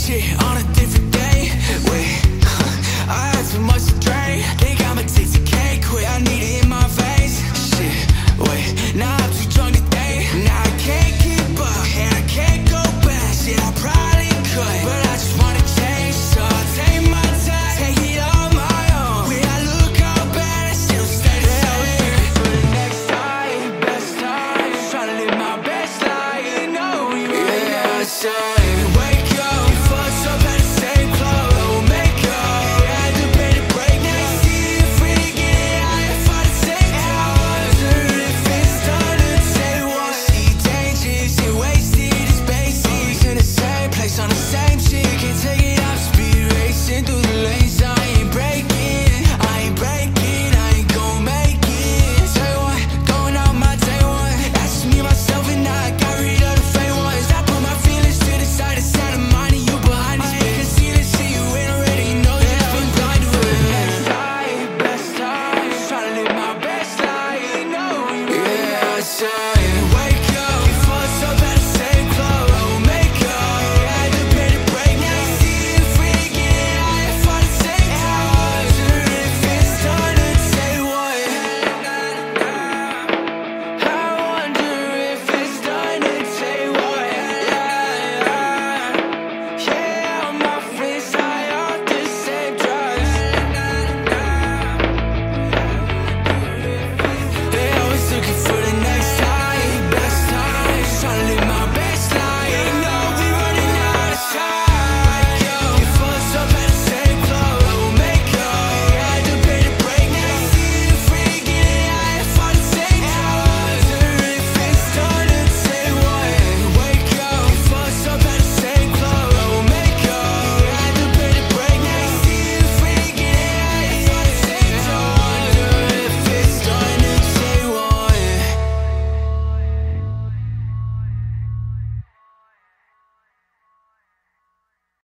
Shit, on a different day. Wait, I had too much to drink. Think I'ma take the cake quick. I need it in my veins. Shit, wait, now I'm too drunk to think. Now I can't keep up, and I can't go back. Shit, I probably could, but I just wanna change. So I take my time, take it on my own. When I look out bad, I still stay the same. For the next time, best time, tryna live my best life. You know you right now.